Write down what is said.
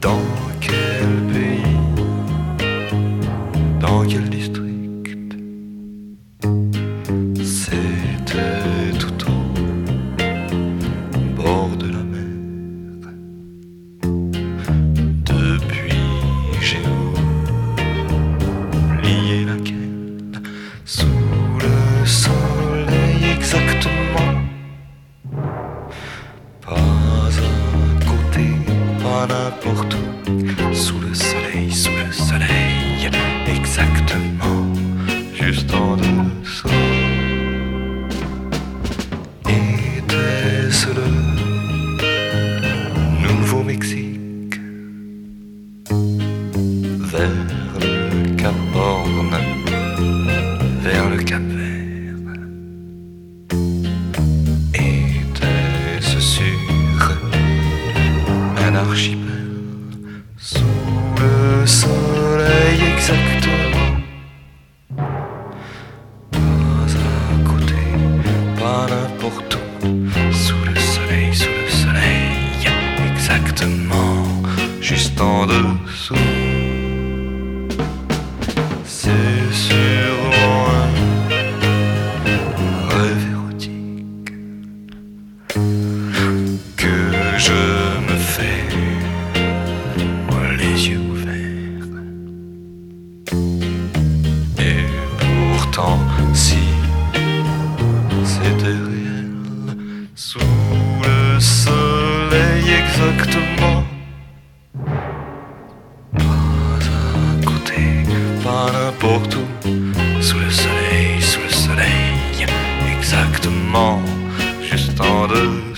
Dans quel pays, dans quel district? C'était tout au bord de la mer. Depuis j'ai oublié laquelle, sous le soleil exactement. Pas à côté, pas n'importe où, sous le soleil, exactement, juste en dessous. Était-ce le Nouveau-Mexique, vers le Cap Horn, vers le Cap Vert? Était-ce sur un archipel, sous le soleil exactement? Pas à côté, pas n'importe où, sous le soleil, exactement, juste en dessous. C'est sûrement un rêve érotique que je me fais, les yeux ouverts. Et pourtant, si c'était réel, sous le soleil exactement, pas à côté, pas n'importe où, sous le soleil, exactement, juste en dessous.